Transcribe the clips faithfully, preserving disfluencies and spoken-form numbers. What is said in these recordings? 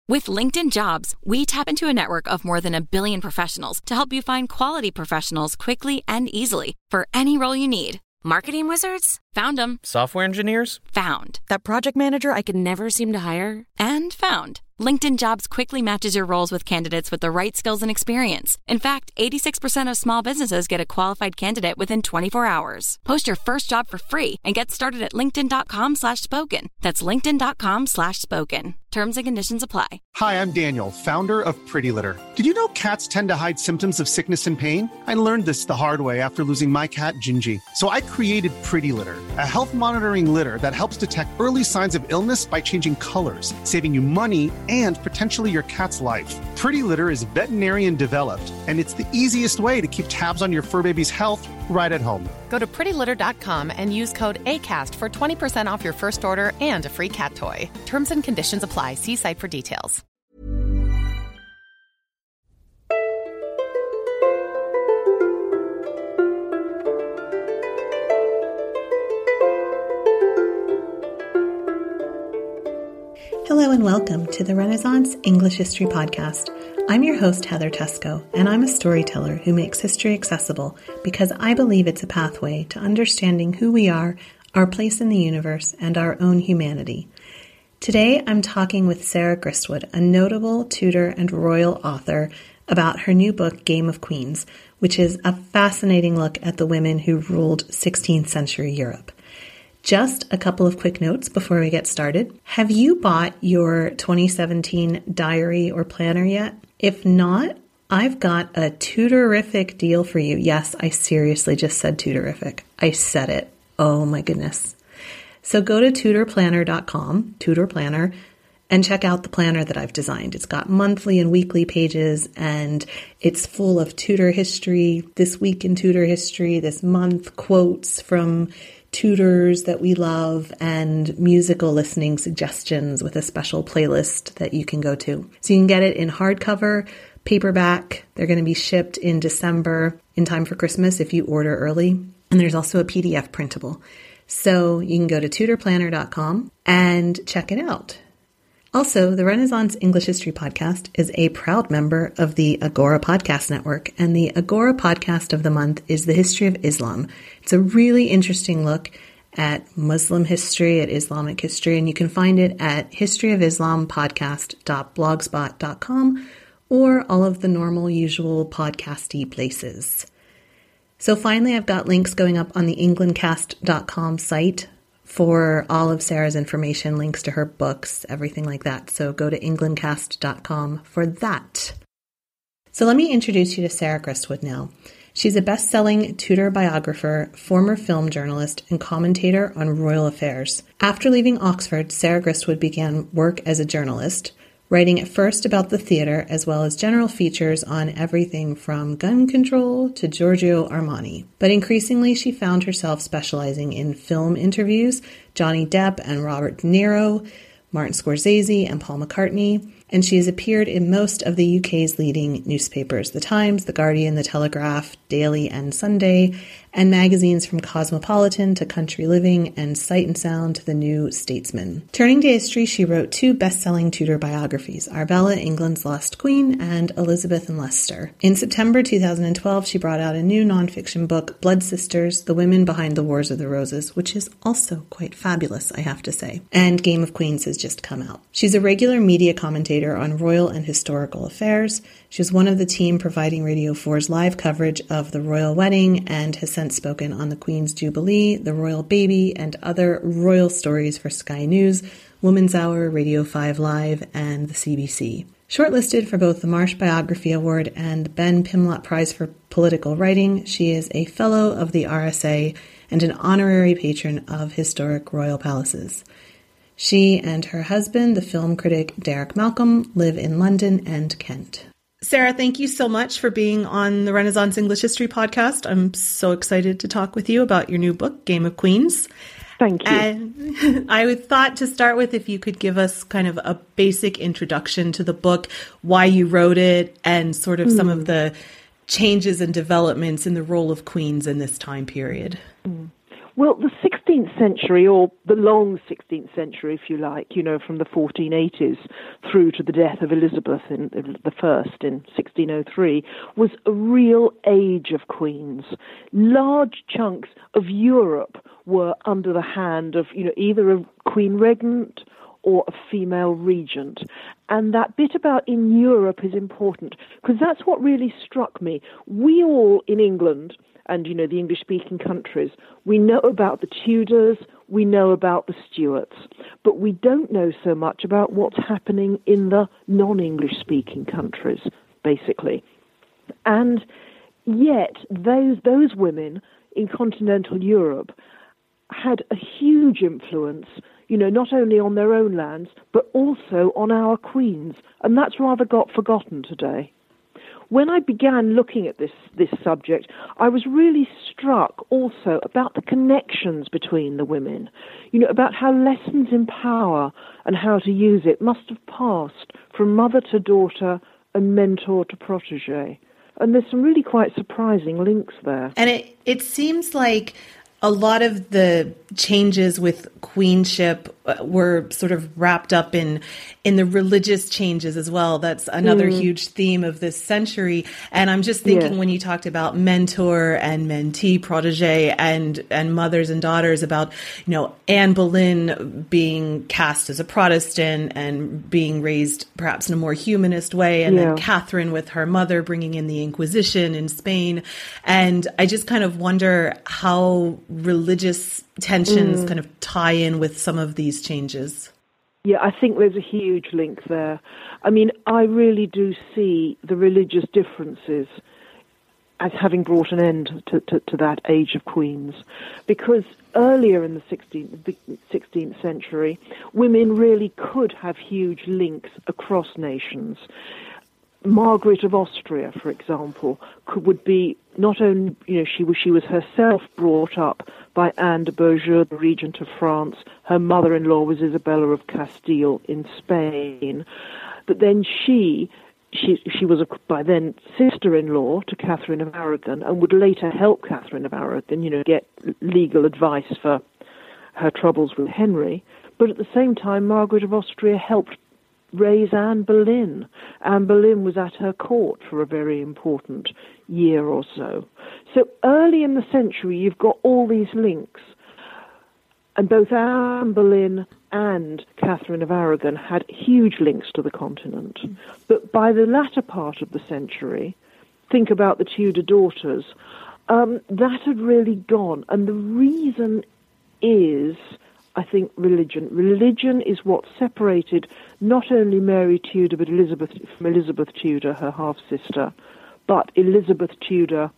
With LinkedIn Jobs, we tap into a network of more than a billion professionals to help you find quality professionals quickly and easily for any role you need. Marketing wizards? Found them. Software engineers? Found. That project manager I could never seem to hire? And found. LinkedIn Jobs quickly matches your roles with candidates with the right skills and experience. In fact, eighty-six percent of small businesses get a qualified candidate within twenty-four hours. Post your first job for free and get started at linkedin.com slash spoken. That's linkedin.com slash spoken. Terms and conditions apply. Hi, I'm Daniel, founder of Pretty Litter. Did you know cats tend to hide symptoms of sickness and pain? I learned this the hard way after losing my cat, Gingy. So I created Pretty Litter, a health monitoring litter that helps detect early signs of illness by changing colors, saving you money and potentially your cat's life. Pretty Litter is veterinarian developed, and it's the easiest way to keep tabs on your fur baby's health right at home. Go to pretty litter dot com and use code ACAST for twenty percent off your first order and a free cat toy. Terms and conditions apply. See site for details. Hello and welcome to the Renaissance English History Podcast. I'm your host, Heather Tesco, and I'm a storyteller who makes history accessible because I believe it's a pathway to understanding who we are, our place in the universe, and our own humanity. Today, I'm talking with Sarah Gristwood, a notable Tudor and royal author, about her new book, Game of Queens, which is a fascinating look at the women who ruled sixteenth century Europe. Just a couple of quick notes before we get started. Have you bought your twenty seventeen diary or planner yet? If not, I've got a Tudorific deal for you. Yes, I seriously just said Tudorific. I said it. Oh my goodness. So go to tudor planner dot com, Tudor Planner, and check out the planner that I've designed. It's got monthly and weekly pages, and it's full of Tudor history, this week in Tudor history, this month, quotes from Tudors that we love, and musical listening suggestions with a special playlist that you can go to. So you can get it in hardcover, paperback. They're going to be shipped in December in time for Christmas if you order early. And there's also a P D F printable. So you can go to tudor planner dot com and check it out. Also, the Renaissance English History Podcast is a proud member of the Agora Podcast Network, and the Agora Podcast of the Month is The History of Islam. It's a really interesting look at Muslim history, at Islamic history, and you can find it at history of islam podcast dot blogspot dot com or all of the normal, usual podcasty places. So finally, I've got links going up on the england cast dot com site for all of Sarah's information, links to her books, everything like that. So go to england cast dot com for that. So let me introduce you to Sarah Gristwood now. She's a best-selling Tudor biographer, former film journalist, and commentator on royal affairs. After leaving Oxford, Sarah Gristwood began work as a journalist, writing at first about the theatre as well as general features on everything from gun control to Giorgio Armani. But increasingly, she found herself specializing in film interviews, Johnny Depp and Robert De Niro, Martin Scorsese and Paul McCartney, and she has appeared in most of the U K's leading newspapers, The Times, The Guardian, The Telegraph, Daily and Sunday, and magazines from Cosmopolitan to Country Living and Sight and Sound to The New Statesman. Turning to history, she wrote two best-selling Tudor biographies, Arbella, England's Lost Queen, and Elizabeth and Leicester. In September two thousand twelve, she brought out a new nonfiction book, Blood Sisters, The Women Behind the Wars of the Roses, which is also quite fabulous, I have to say. And Game of Queens has just come out. She's a regular media commentator on royal and historical affairs. She was one of the team providing Radio four's live coverage of the royal wedding and has since spoken on the Queen's Jubilee, the royal baby, and other royal stories for Sky News, Woman's Hour, Radio five Live, and the C B C. Shortlisted for both the Marsh Biography Award and the Ben Pimlott Prize for Political Writing, she is a Fellow of the R S A and an honorary patron of historic royal palaces. She and her husband, the film critic Derek Malcolm, live in London and Kent. Sarah, thank you so much for being on the Renaissance English History Podcast. I'm so excited to talk with you about your new book, Game of Queens. Thank you. And I thought to start with, if you could give us kind of a basic introduction to the book, why you wrote it, and sort of mm. some of the changes and developments in the role of queens in this time period. Mm. Well, the sixteenth century, or the long sixteenth century, if you like, you know, from the fourteen eighties through to the death of Elizabeth in, the First in sixteen oh three, was a real age of queens. Large chunks of Europe were under the hand of, you know, either a queen regnant or a female regent. And that bit about in Europe is important, because that's what really struck me. We all in England, and, you know, the English-speaking countries, we know about the Tudors, we know about the Stuarts, but we don't know so much about what's happening in the non-English-speaking countries, basically. And yet, those those women in continental Europe had a huge influence, you know, not only on their own lands, but also on our queens. And that's rather got forgotten today. When I began looking at this, this subject, I was really struck also about the connections between the women, you know, about how lessons in power and how to use it must have passed from mother to daughter and mentor to protege. And there's some really quite surprising links there. And it, it seems like a lot of the changes with queenship were sort of wrapped up in in the religious changes as well. That's another mm. huge theme of this century. And I'm just thinking yes. when you talked about mentor and mentee, protege, and and mothers and daughters, about, you know, Anne Boleyn being cast as a Protestant and being raised perhaps in a more humanist way, and yeah. then Catherine with her mother bringing in the Inquisition in Spain. And I just kind of wonder how religious tensions mm. kind of tie in with some of these changes. Yeah, I think there's a huge link there. I mean, I really do see the religious differences as having brought an end to, to, to that age of queens. Because earlier in the sixteenth, sixteenth century, women really could have huge links across nations. Margaret of Austria, for example, could, would be not only, you know, she was she was herself brought up by Anne de Beaujeu, the regent of France. Her mother-in-law was Isabella of Castile in Spain, but then she she she was a, by then sister-in-law to Catherine of Aragon, and would later help Catherine of Aragon, you know, get legal advice for her troubles with Henry. But at the same time, Margaret of Austria helped raise Anne Boleyn. Anne Boleyn was at her court for a very important year or so. So early in the century, you've got all these links. And both Anne Boleyn and Catherine of Aragon had huge links to the continent. But by the latter part of the century, think about the Tudor daughters, um, that had really gone. And the reason is, I think, religion. Religion is what separated not only Mary Tudor, but Elizabeth from Elizabeth Tudor, her half-sister, but Elizabeth Tudor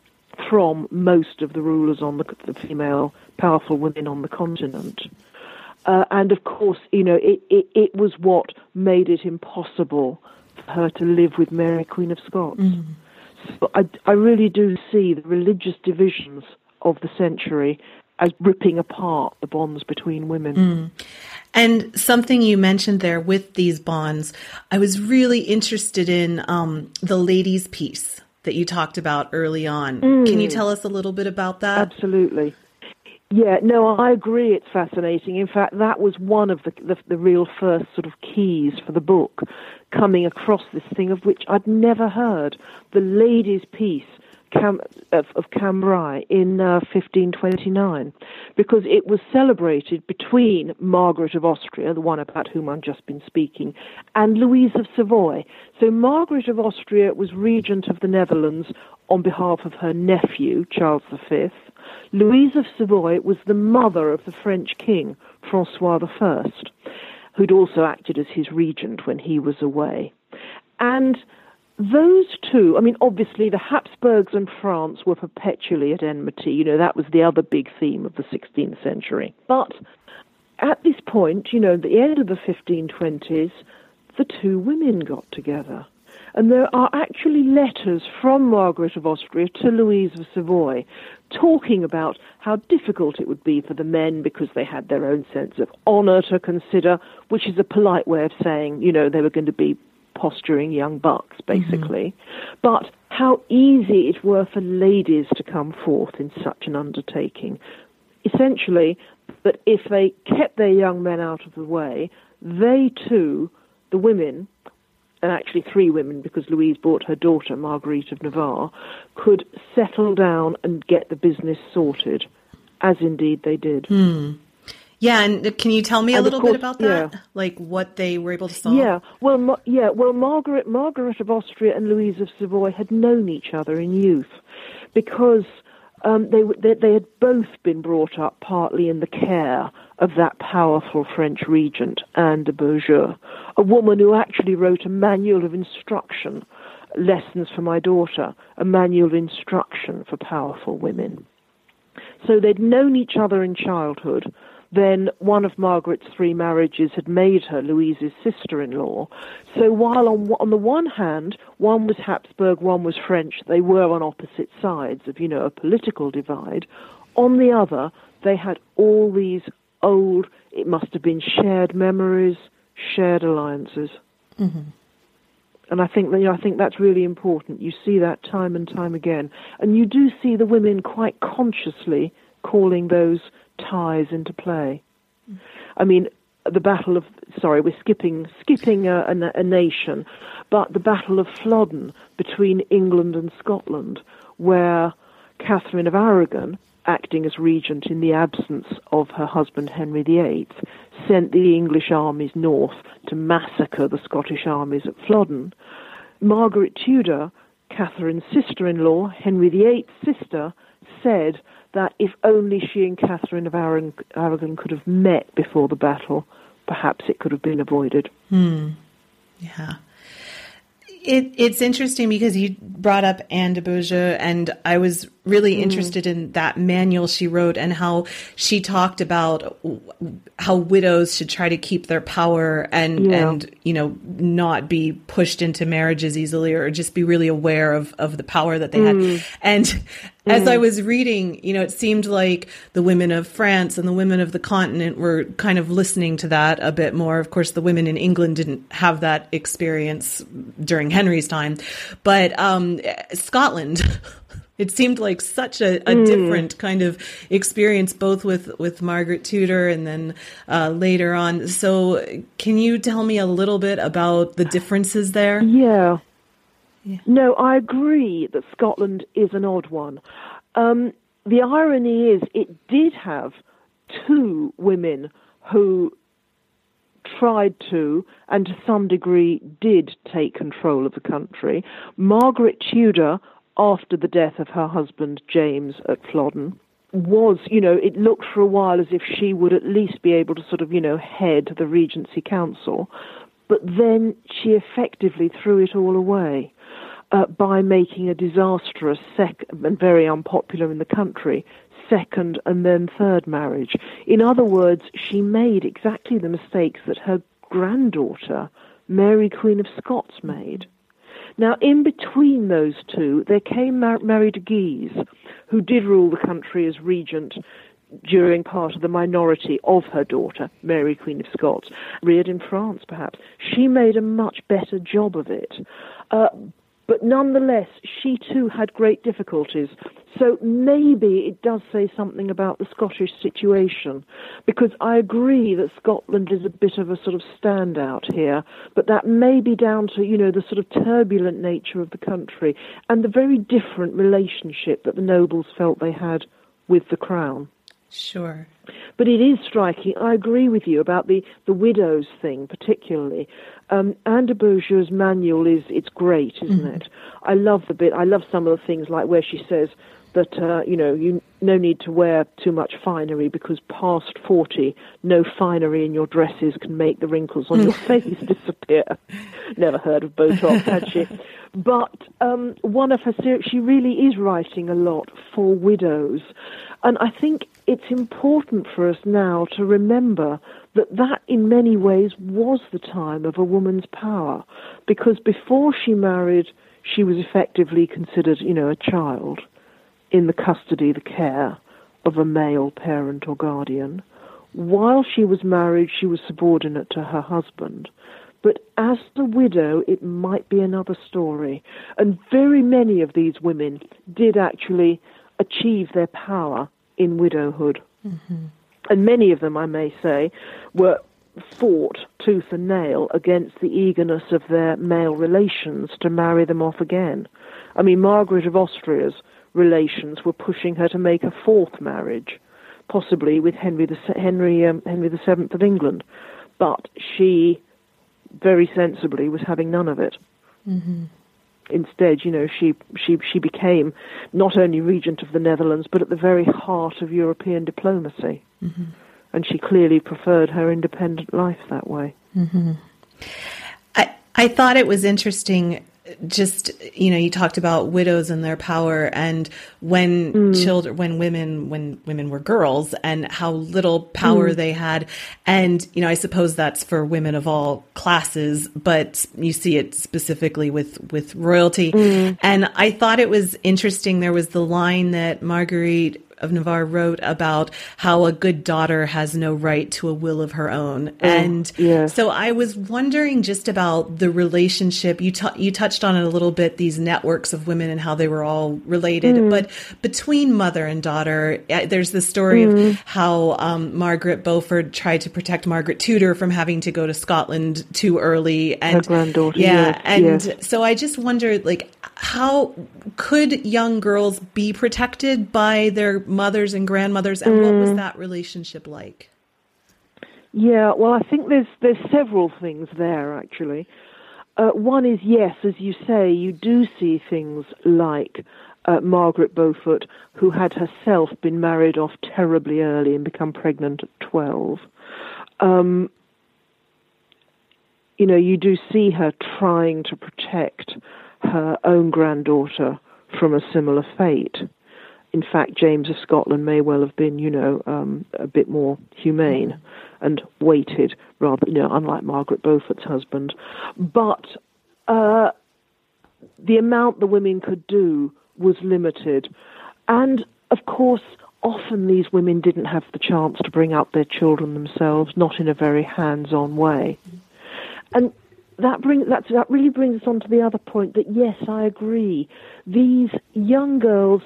from most of the rulers on the, the female powerful women on the continent. Uh, and of course, you know, it, it, it was what made it impossible for her to live with Mary, Queen of Scots. Mm. So I, I really do see the religious divisions of the century as ripping apart the bonds between women. Mm. And something you mentioned there with these bonds, I was really interested in um, the ladies' peace that you talked about early on. Mm. Can you tell us a little bit about that? Absolutely. Yeah, no, I agree. It's fascinating. In fact, that was one of the, the the real first sort of keys for the book, coming across this thing of which I'd never heard, the ladies' peace Cam, of, of Cambrai in uh, fifteen twenty-nine, because it was celebrated between Margaret of Austria, the one about whom I've just been speaking, and Louise of Savoy. So Margaret of Austria was regent of the Netherlands on behalf of her nephew, Charles the Fifth. Louise of Savoy was the mother of the French king, Francois the First, who'd also acted as his regent when he was away. And those two, I mean, obviously the Habsburgs and France were perpetually at enmity. You know, that was the other big theme of the sixteenth century. But at this point, you know, at the end of the fifteen twenties, the two women got together. And there are actually letters from Margaret of Austria to Louise of Savoy talking about how difficult it would be for the men because they had their own sense of honor to consider, which is a polite way of saying, you know, they were going to be posturing young bucks, basically. Mm-hmm. But how easy it were for ladies to come forth in such an undertaking. essentially that if they kept their young men out of the way, they too, the women, and actually three women, because Louise brought her daughter, Marguerite of Navarre, could settle down and get the business sorted, as indeed they did. Hmm. Yeah, and can you tell me a and little course, bit about that? Yeah. Like what they were able to solve? Yeah, well, Ma- yeah, well, Margaret, Margaret of Austria and Louise of Savoy had known each other in youth, because um, they, they they had both been brought up partly in the care of that powerful French regent, Anne de Beaujeu, a woman who actually wrote a manual of instruction, Lessons for My Daughter, a manual of instruction for powerful women. So they'd known each other in childhood. Then one of Margaret's three marriages had made her Louise's sister-in-law. So while on, on the one hand, one was Habsburg, one was French, they were on opposite sides of, you know, a political divide. On the other, they had all these old, it must have been shared memories, shared alliances. Mm-hmm. And I think that, you know, I think that's really important. You see that time and time again. And you do see the women quite consciously calling those ties into play. I mean, the Battle of, sorry, we're skipping skipping a, a, a nation, but the Battle of Flodden between England and Scotland, where Catherine of Aragon, acting as regent in the absence of her husband Henry the Eighth, sent the English armies north to massacre the Scottish armies at Flodden. Margaret Tudor, Catherine's sister-in-law, Henry the Eighth's sister, said that if only she and Catherine of Aragon could have met before the battle, perhaps it could have been avoided. Hmm. Yeah. It, it's interesting because you brought up Anne de Beaujeu, and I was really mm. interested in that manual she wrote and how she talked about how widows should try to keep their power and, yeah. and you know, not be pushed into marriages easily, or just be really aware of, of the power that they mm. had. And mm. as I was reading, you know, it seemed like the women of France and the women of the continent were kind of listening to that a bit more. Of course, the women in England didn't have that experience during Henry's time, but um, Scotland, it seemed like such a, a mm. different kind of experience, both with, with Margaret Tudor and then uh, later on. So can you tell me a little bit about the differences there? Yeah. yeah. No, I agree that Scotland is an odd one. Um, the irony is it did have two women who tried to, and to some degree did take control of the country. Margaret Tudor, after the death of her husband James at Flodden, was, you know, it looked for a while as if she would at least be able to sort of, you know, head the Regency Council. But then she effectively threw it all away uh, by making a disastrous, sec- and very unpopular in the country, second and then third marriage. In other words, she made exactly the mistakes that her granddaughter, Mary Queen of Scots, made. Now, in between those two, there came Mar- Mary de Guise, who did rule the country as regent during part of the minority of her daughter, Mary Queen of Scots, reared in France, perhaps. She made a much better job of it. Uh, but nonetheless, she too had great difficulties. So maybe it does say something about the Scottish situation, because I agree that Scotland is a bit of a sort of standout here, but that may be down to, you know, the sort of turbulent nature of the country and the very different relationship that the nobles felt they had with the crown. Sure. But it is striking. I agree with you about the, the widows thing, particularly. Um, Anne de Beaujeu's manual is, it's great, isn't mm-hmm. it? I love the bit, I love some of the things like where she says that, uh, you know, you no need to wear too much finery because past forty, no finery in your dresses can make the wrinkles on your face disappear. Never heard of Botox, had she? But um, one of her series, she really is writing a lot for widows. And I think it's important for us now to remember that that in many ways was the time of a woman's power, because before she married, she was effectively considered, you know, a child in the custody, the care of a male parent or guardian. While she was married, she was subordinate to her husband. But as a widow, it might be another story. And very many of these women did actually achieve their power in widowhood Mm-hmm. And many of them, I may say, were fought tooth and nail against the eagerness of their male relations to marry them off again. I mean, Margaret of Austria's relations were pushing her to make a fourth marriage, possibly with Henry the Henry um, Henry the Seventh of England, but she very sensibly was having none of it. Mm-hmm. Instead, you know, she she she became not only regent of the Netherlands, but at the very heart of European diplomacy. Mm-hmm. And she clearly preferred her independent life that way. Mm-hmm. I I thought it was interesting. Just, you know, you talked about widows and their power, and when mm. children, when women, when women were girls, and how little power mm. they had. And, you know, I suppose that's for women of all classes, but you see it specifically with, with royalty. Mm. And I thought it was interesting. There was the line that Marguerite of Navarre wrote about how a good daughter has no right to a will of her own. Oh, and yeah. So I was wondering just about the relationship. You, t- you touched on it a little bit, these networks of women and how they were all related. Mm. But between mother and daughter, there's the story mm. of how um, Margaret Beaufort tried to protect Margaret Tudor from having to go to Scotland too early. And, her granddaughter, yeah. Yes, and yes. So I just wondered, like, how could young girls be protected by their mothers and grandmothers, and mm. what was that relationship like? Yeah, well, I think there's there's several things there, actually. Uh, one is, yes, as you say, you do see things like uh, Margaret Beaufort, who had herself been married off terribly early and become pregnant at twelve. Um, you know, you do see her trying to protect her own granddaughter from a similar fate. In fact, James of Scotland may well have been, you know, um, a bit more humane and waited, rather, you know, unlike Margaret Beaufort's husband. But uh, the amount the women could do was limited. And, of course, often these women didn't have the chance to bring up their children themselves, not in a very hands-on way. And That brings that that really brings us on to the other point that, yes, I agree. These young girls,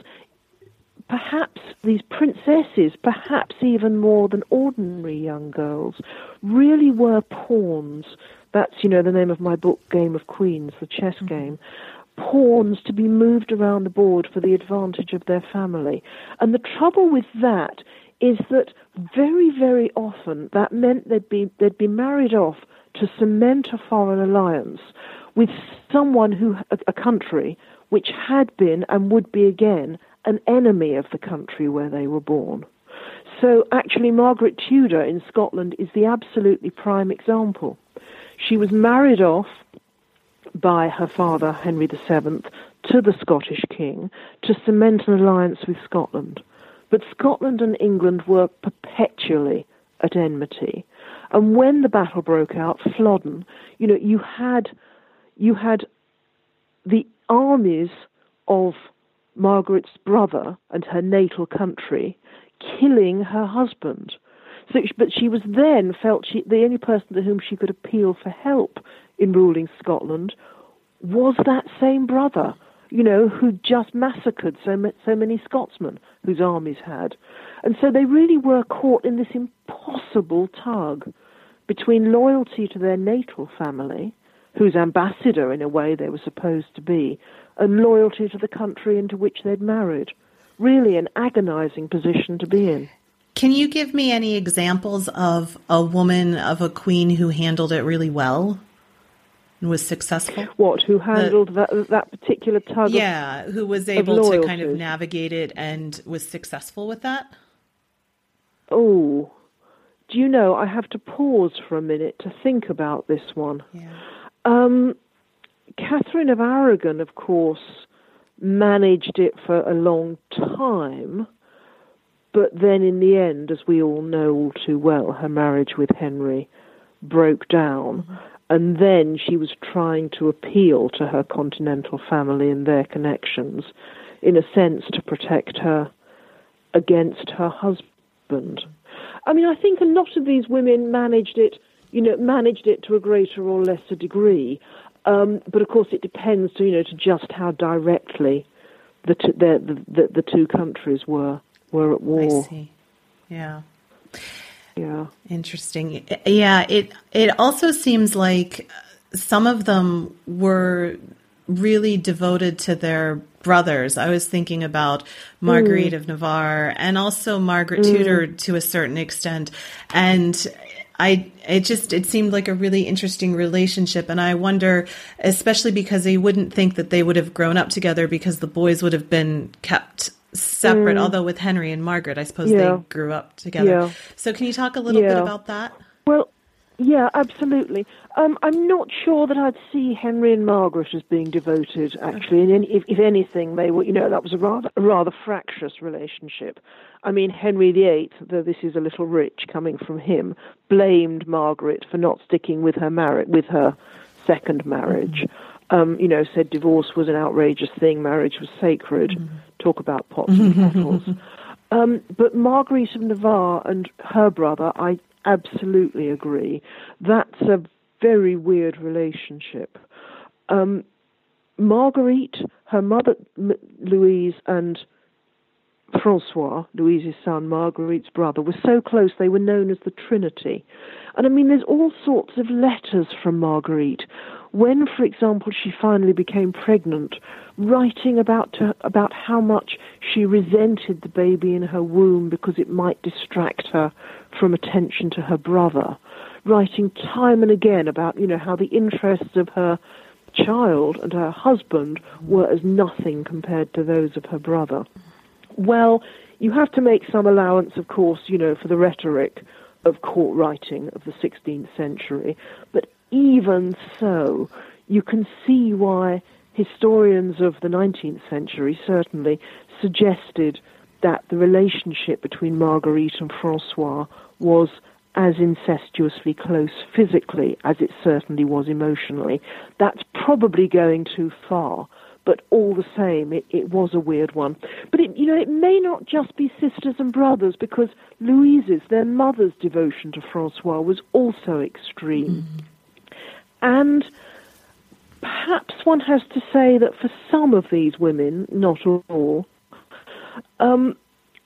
perhaps these princesses, perhaps even more than ordinary young girls, really were pawns. That's, you know, the name of my book, Game of Queens, the chess mm-hmm. game. Pawns to be moved around the board for the advantage of their family. And the trouble with that is that very, very often that meant they'd be they'd be married off to cement a foreign alliance with someone who, a, a country which had been and would be again an enemy of the country where they were born. So actually Margaret Tudor in Scotland is the absolutely prime example. She was married off by her father, Henry the Seventh, to the Scottish king to cement an alliance with Scotland. But Scotland and England were perpetually at enmity. And when the battle broke out, Flodden, you know, you had you had the armies of Margaret's brother and her natal country killing her husband. So, but she was then felt she, the only person to whom she could appeal for help in ruling Scotland was that same brother, you know, who just massacred so so many Scotsmen whose armies had. And so they really were caught in this impossible tug between loyalty to their natal family, whose ambassador in a way they were supposed to be, and loyalty to the country into which they'd married. Really an agonizing position to be in. Can you give me any examples of a woman, of a queen who handled it really well and was successful? What, who handled the, that that particular tug Yeah, of, who was able to kind of navigate it and was successful with that? Oh, do you know, I have to pause for a minute to think about this one. Yeah. Um, Catherine of Aragon, of course, managed it for a long time, but then in the end, as we all know all too well, her marriage with Henry broke down, mm-hmm. and then she was trying to appeal to her continental family and their connections, in a sense to protect her against her husband. I mean, I think a lot of these women managed it, you know, managed it to a greater or lesser degree. Um, but of course, it depends, to, you know, to just how directly the, t- the, the the two countries were were at war. I see. Yeah. Yeah. Interesting. Yeah. It, it also seems like some of them were really devoted to their brothers. I was thinking about Marguerite mm. of Navarre and also Margaret mm. Tudor to a certain extent. And I, it just, it seemed like a really interesting relationship. And I wonder, especially because they wouldn't think that they would have grown up together because the boys would have been kept separate. Mm. Although with Henry and Margaret, I suppose yeah. they grew up together. Yeah. So can you talk a little yeah. bit about that? Well, yeah, absolutely. Um, I'm not sure that I'd see Henry and Margaret as being devoted, actually. Okay. And if, if anything, they were, you know, that was a rather, a rather fractious relationship. I mean, Henry the Eighth, though this is a little rich coming from him, blamed Margaret for not sticking with her marriage, with her second marriage. Mm-hmm. Um, you know, said divorce was an outrageous thing, marriage was sacred. Mm-hmm. Talk about pots and kettles. um, but Marguerite of Navarre and her brother, I absolutely agree. That's a very weird relationship. Um, Marguerite, her mother M- Louise, and Francois, Louise's son, Marguerite's brother, were so close they were known as the Trinity. And I mean, there's all sorts of letters from Marguerite. When, for example, she finally became pregnant, writing about to, about how much she resented the baby in her womb because it might distract her from attention to her brother, writing time and again about, you know, how the interests of her child and her husband were as nothing compared to those of her brother. Well, you have to make some allowance, of course, you know, for the rhetoric of court writing of the sixteenth century, but even so, you can see why historians of the nineteenth century certainly suggested that the relationship between Marguerite and Francois was as incestuously close physically as it certainly was emotionally. That's probably going too far, but all the same, it, it was a weird one. But, it, you know, it may not just be sisters and brothers, because Louise's, their mother's devotion to Francois was also extreme. Mm-hmm. And perhaps one has to say that for some of these women, not all, um,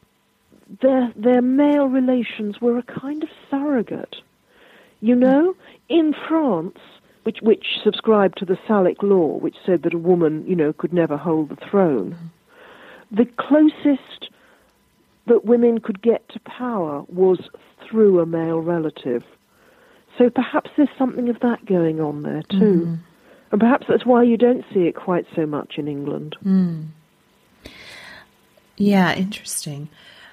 their their male relations were a kind of surrogate. You know, in France, which which subscribed to the Salic law, which said that a woman, you know, could never hold the throne, the closest that women could get to power was through a male relative. So perhaps there's something of that going on there too. Mm. And perhaps that's why you don't see it quite so much in England. Mm. Yeah, interesting.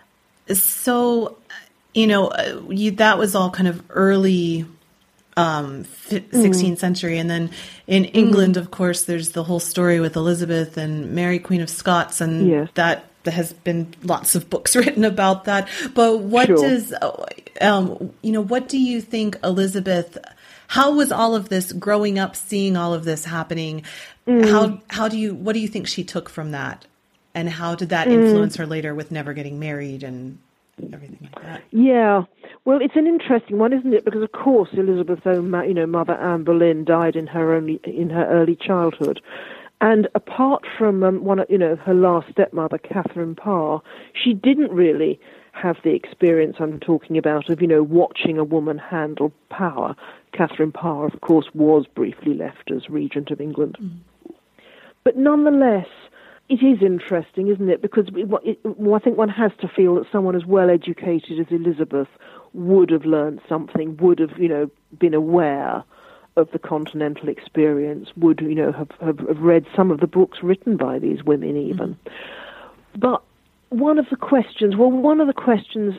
So, you know, you, that was all kind of early um, sixteenth mm. century. And then in England, mm. of course, there's the whole story with Elizabeth and Mary, Queen of Scots. And yes. that there has been lots of books written about that. But what sure. does, um, you know, what do you think Elizabeth, how was all of this growing up, seeing all of this happening? Mm. How, how do you, what do you think she took from that? And how did that influence mm. her later with never getting married and everything like that? Yeah. Well, it's an interesting one, isn't it? Because, of course, Elizabeth's own, you know, mother, Anne Boleyn, died in her only in her early childhood. And apart from um, one, you know, her last stepmother, Catherine Parr, she didn't really have the experience I'm talking about of, you know, watching a woman handle power. Catherine Parr, of course, was briefly left as regent of England. Mm. But nonetheless, it is interesting, isn't it? Because it, it, well, I think one has to feel that someone as well educated as Elizabeth would have learned something, would have, you know, been aware of the continental experience, would, you know, have, have, have read some of the books written by these women even. Mm-hmm. But one of the questions, well, one of the questions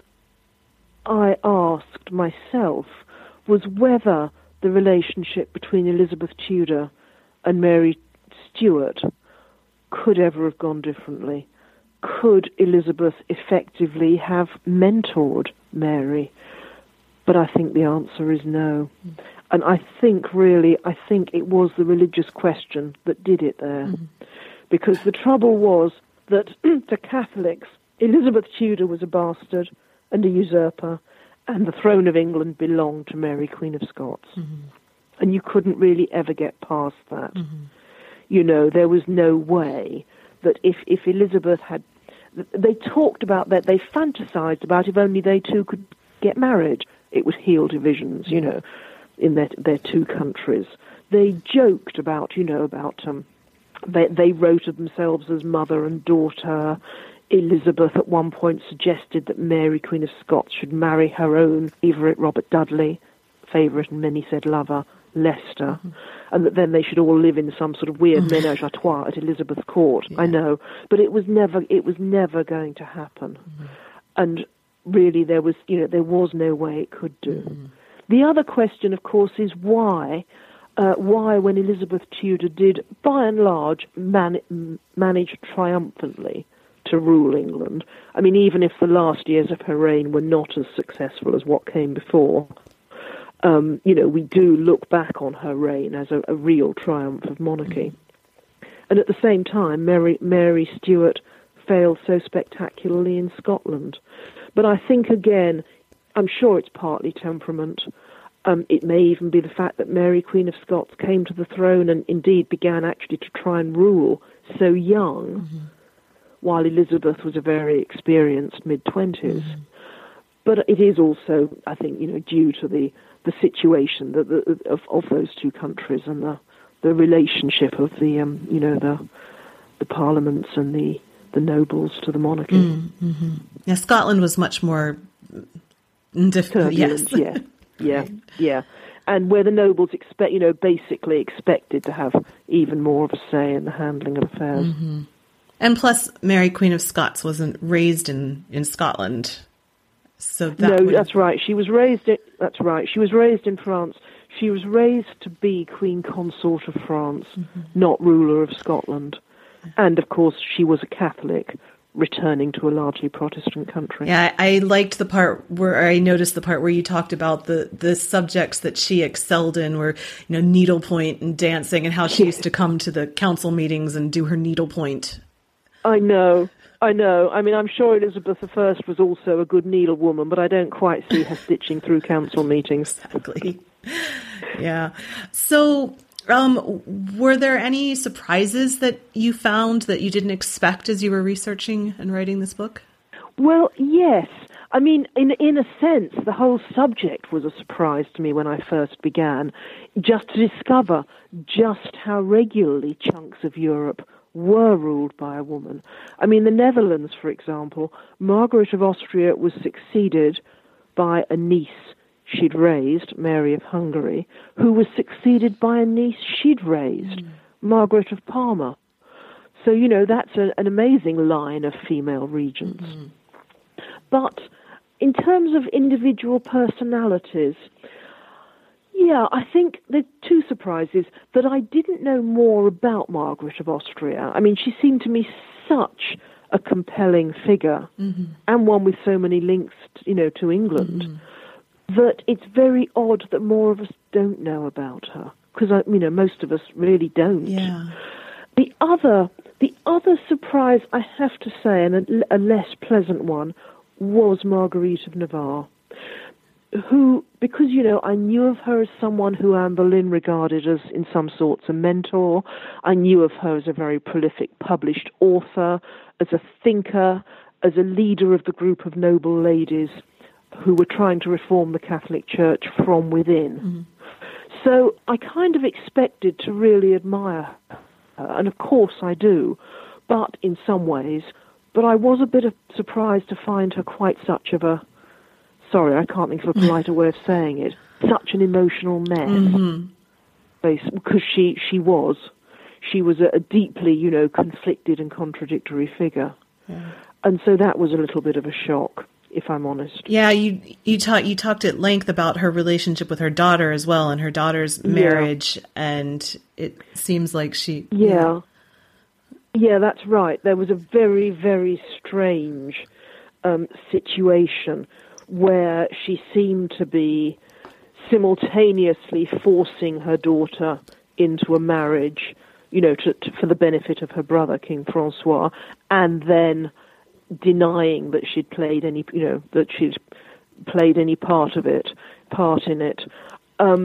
I asked myself was whether the relationship between Elizabeth Tudor and Mary Stuart could ever have gone differently. Could Elizabeth effectively have mentored Mary? But I think the answer is no. Mm. And I think really, I think it was the religious question that did it there. Mm. Because the trouble was that to Catholics, Elizabeth Tudor was a bastard and a usurper, and the throne of England belonged to Mary, Queen of Scots. Mm-hmm. And you couldn't really ever get past that. Mm-hmm. You know, there was no way that if, if Elizabeth had they talked about that, they fantasized about if only they two could get married. It was heel divisions, you know, in their their two countries. They joked about, you know, about, um, they, they wrote of themselves as mother and daughter. Elizabeth at one point suggested that Mary, Queen of Scots, should marry her own favourite, Robert Dudley, favourite and many said lover, Leicester, mm-hmm. and that then they should all live in some sort of weird ménage à trois at Elizabeth's court. Yeah. I know, but it was never, it was never going to happen. Mm-hmm. And really there was, you know, there was no way it could do. Mm-hmm. The other question, of course, is why, uh, why when Elizabeth Tudor did, by and large, man- manage triumphantly to rule England, I mean, even if the last years of her reign were not as successful as what came before, um, you know, we do look back on her reign as a, a real triumph of monarchy. Mm-hmm. And at the same time, Mary, Mary Stuart failed so spectacularly in Scotland. But I think, again, I'm sure it's partly temperament. Um, it may even be the fact that Mary, Queen of Scots, came to the throne and indeed began actually to try and rule so young, mm-hmm. while Elizabeth was a very experienced mid-twenties. Mm-hmm. But it is also, I think, you know, due to the, the situation that the, of, of those two countries and the, the relationship of the, um, you know, the the parliaments and the, the nobles to the monarchy. Mm-hmm. Yeah, Scotland was much more difficult. Yes. yeah, yeah, right. yeah. And where the nobles expect, you know, basically expected to have even more of a say in the handling of affairs. Mm-hmm. And plus, Mary, Queen of Scots, wasn't raised in, in Scotland. So that no, would... that's right. She was raised. In, that's right. She was raised in France. She was raised to be Queen Consort of France, mm-hmm. not ruler of Scotland. And of course, she was a Catholic, returning to a largely Protestant country. Yeah, I, I liked the part where I noticed the part where you talked about the the subjects that she excelled in, were, you know, needlepoint and dancing, and how she used to come to the council meetings and do her needlepoint. I know. I know. I mean, I'm sure Elizabeth the First was also a good needlewoman, but I don't quite see her stitching through council meetings. Exactly. Yeah. So, um, were there any surprises that you found that you didn't expect as you were researching and writing this book? Well, yes. I mean, in in a sense, the whole subject was a surprise to me when I first began, just to discover just how regularly chunks of Europe were ruled by a woman. I mean, the Netherlands, for example, Margaret of Austria was succeeded by a niece she'd raised, Mary of Hungary, who was succeeded by a niece she'd raised, mm. Margaret of Parma. So, you know, that's a, an amazing line of female regents. Mm-hmm. But in terms of individual personalities, yeah, I think there are two surprises: that I didn't know more about Margaret of Austria. I mean, she seemed to me such a compelling figure, mm-hmm. and one with so many links, you know, to England, mm-hmm. that it's very odd that more of us don't know about her, because, you know, most of us really don't. Yeah. The other, the other surprise, I have to say, and a, a less pleasant one, was Marguerite of Navarre, who, because, you know, I knew of her as someone who Anne Boleyn regarded as, in some sorts, a mentor. I knew of her as a very prolific published author, as a thinker, as a leader of the group of noble ladies who were trying to reform the Catholic Church from within. Mm-hmm. So I kind of expected to really admire her, and of course I do, but in some ways. But I was a bit of surprised to find her quite such of a, sorry, I can't think of a politer way of saying it, such an emotional mess. Mm-hmm. Because she, she was. She was a, a deeply, you know, conflicted and contradictory figure. Yeah. And so that was a little bit of a shock, if I'm honest. Yeah, you you, ta- you talked at length about her relationship with her daughter as well, and her daughter's marriage, yeah. and it seems like she... Yeah. yeah. Yeah, that's right. There was a very, very strange um, situation where she seemed to be simultaneously forcing her daughter into a marriage, you know, to, to, for the benefit of her brother, King Francois, and then denying that she'd played any, you know, that she'd played any part of it, part in it. Um,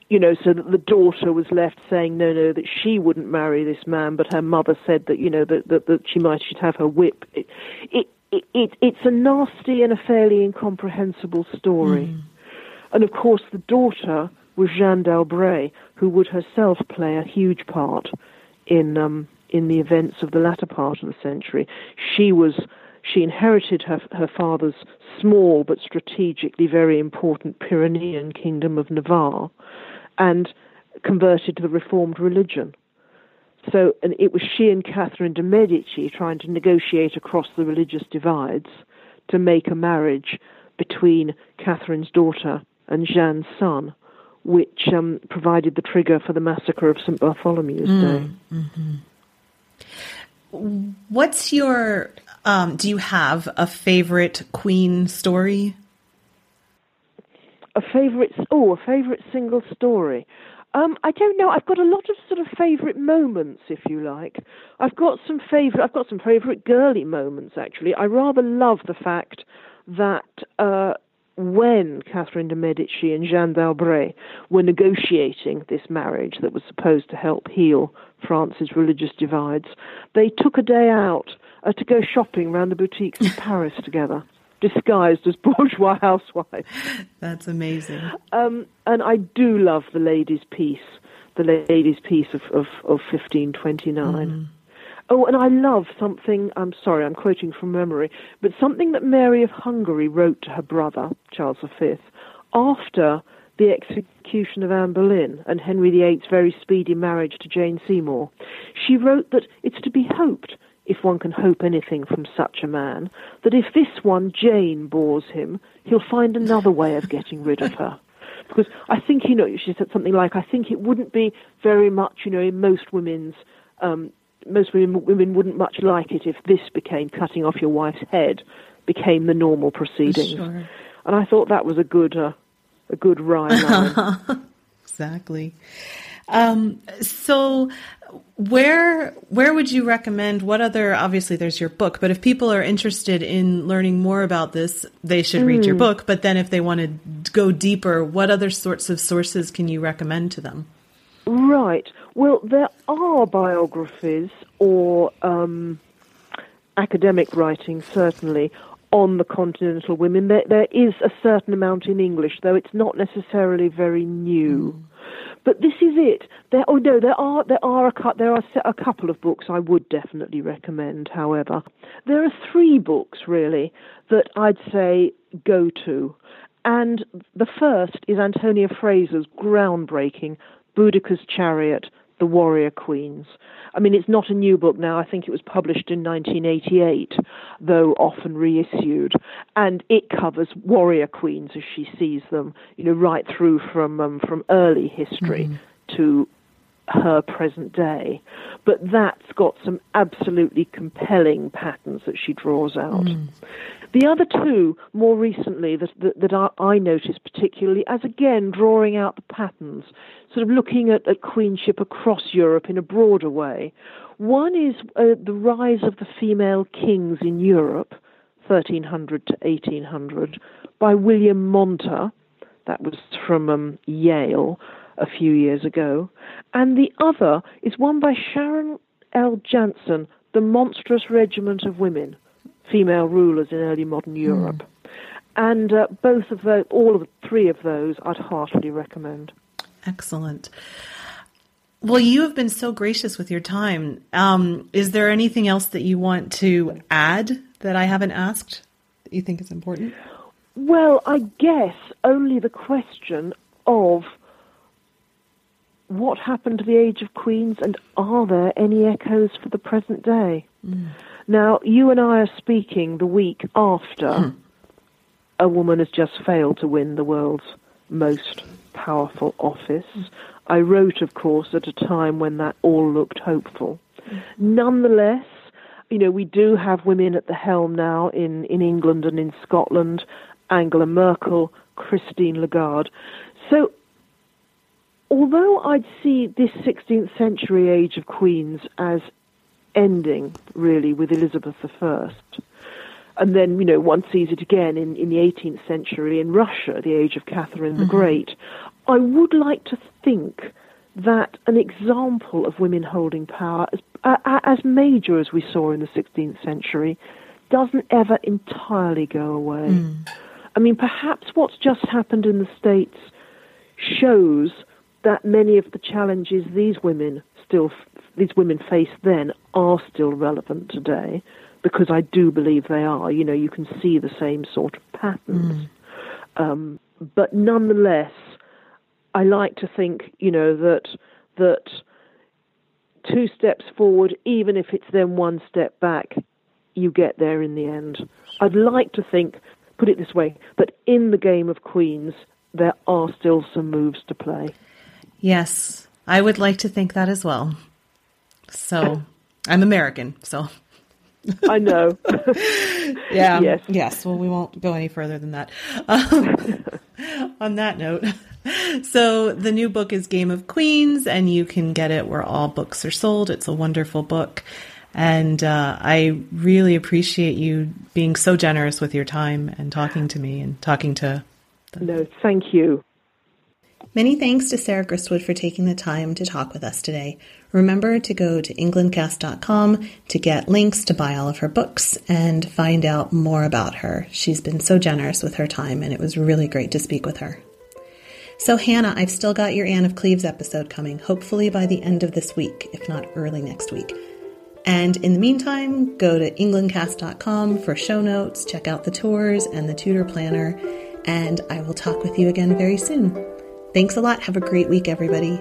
you know, so that the daughter was left saying, no, no, that she wouldn't marry this man, but her mother said that, you know, that, that, that she might should have her whip. It, it, it, it, it's a nasty and a fairly incomprehensible story. Mm. And, of course, the daughter was Jeanne d'Albret, who would herself play a huge part in um, in the events of the latter part of the century. She was she inherited her her father's small but strategically very important Pyrenean kingdom of Navarre, and converted to the Reformed religion. So, and it was she and Catherine de' Medici trying to negotiate across the religious divides to make a marriage between Catherine's daughter and Jeanne's son, which um, provided the trigger for the massacre of Saint Bartholomew's mm, Day. Mm-hmm. What's your, um, do you have a favorite Queen story? A favorite, oh, a favorite single story. Um, I don't know. I've got a lot of sort of favourite moments, if you like. I've got some favourite. I've got some favourite girly moments. Actually, I rather love the fact that uh, when Catherine de' Medici and Jeanne d'Albret were negotiating this marriage that was supposed to help heal France's religious divides, they took a day out uh, to go shopping around the boutiques of Paris together, disguised as bourgeois housewives. That's amazing. Um, and I do love the Ladies' Peace, the Ladies' Peace of, of, of fifteen twenty-nine. Mm. Oh, and I love something, I'm sorry, I'm quoting from memory, but something that Mary of Hungary wrote to her brother, Charles the Fifth, after the execution of Anne Boleyn and Henry the Eighth's very speedy marriage to Jane Seymour. She wrote that it's to be hoped, if one can hope anything from such a man, that if this one, Jane, bores him, he'll find another way of getting rid of her. Because I think, you know, she said something like, I think it wouldn't be very much, you know, in most women's, um, most women, women wouldn't much like it if this became, cutting off your wife's head, became the normal proceedings. Sure. And I thought that was a good, uh, a good rhyme line. Exactly. Um, so where where would you recommend, what other, obviously there's your book, but if people are interested in learning more about this, they should mm. read your book. But then if they want to go deeper, what other sorts of sources can you recommend to them? Right. Well, there are biographies or um, academic writing, certainly, on the continental women. There, there is a certain amount in English, though it's not necessarily very new. Mm. But this is it. There, oh no, there are there are a there are a couple of books I would definitely recommend. However, there are three books really that I'd say go to, and the first is Antonia Fraser's groundbreaking Boudicca's Chariot: The Warrior Queens. I mean, it's not a new book now. I think it was published in nineteen eighty-eight, though often reissued. And it covers warrior queens as she sees them, you know, right through from um, from early history mm-hmm. to her present day. But that's got some absolutely compelling patterns that she draws out. Mm. The other two, more recently, that, that, that I, I noticed particularly, as again drawing out the patterns, sort of looking at, at queenship across Europe in a broader way. One is uh, The Rise of the Female Kings in Europe, thirteen hundred to eighteen hundred, by William Monter. That was from um, Yale a few years ago. And the other is one by Sharon L. Jansen, The Monstrous Regiment of Women, Female Rulers in Early Modern Europe. Mm. And uh, both of those, all of the three of those, I'd heartily recommend. Excellent. Well, you have been so gracious with your time. Um, is there anything else that you want to add that I haven't asked that you think is important? Well, I guess only the question of what happened to the Age of Queens, and are there any echoes for the present day? Mm. Now, you and I are speaking the week after hmm. a woman has just failed to win the world's most powerful office. Mm. I wrote, of course, at a time when that all looked hopeful. Mm. Nonetheless, you know, we do have women at the helm now in, in England and in Scotland, Angela Merkel, Christine Lagarde. So, although I'd see this sixteenth century Age of Queens as ending, really, with Elizabeth the First, And then, you know, one sees it again in, in the eighteenth century in Russia, the age of Catherine mm-hmm. the Great. I would like to think that an example of women holding power, as, uh, as major as we saw in the sixteenth century, doesn't ever entirely go away. Mm. I mean, perhaps what's just happened in the States shows that many of the challenges these women still, these women face then are still relevant today, because I do believe they are. You know, you can see the same sort of patterns. Mm. Um, but nonetheless, I like to think, you know, that that two steps forward, even if it's then one step back, you get there in the end. I'd like to think, put it this way, that in the game of Queens, there are still some moves to play. Yes, I would like to think that as well. So, I'm American, so... I know. yeah. Yes. Yes. Well, we won't go any further than that. Um, on that note, so the new book is Game of Queens, and you can get it where all books are sold. It's a wonderful book. And uh, I really appreciate you being so generous with your time and talking to me and talking to... The... No, thank you. Many thanks to Sarah Gristwood for taking the time to talk with us today. Remember to go to england cast dot com to get links to buy all of her books and find out more about her. She's been so generous with her time, and it was really great to speak with her. So, Hannah, I've still got your Anne of Cleves episode coming, hopefully by the end of this week, if not early next week. And in the meantime, go to england cast dot com for show notes, check out the tours and the tutor planner, and I will talk with you again very soon. Thanks a lot. Have a great week, everybody.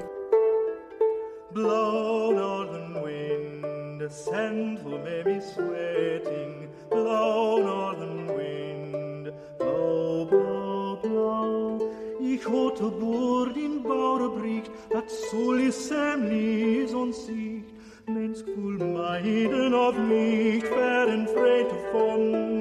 Blow, northern wind, send who may be sweating. Blow, northern wind, blow, blow, blow. Ich hatte Bord in Bauerbricht, dat solis semlis on sich. Mens cool meiden of nicht, fern freit von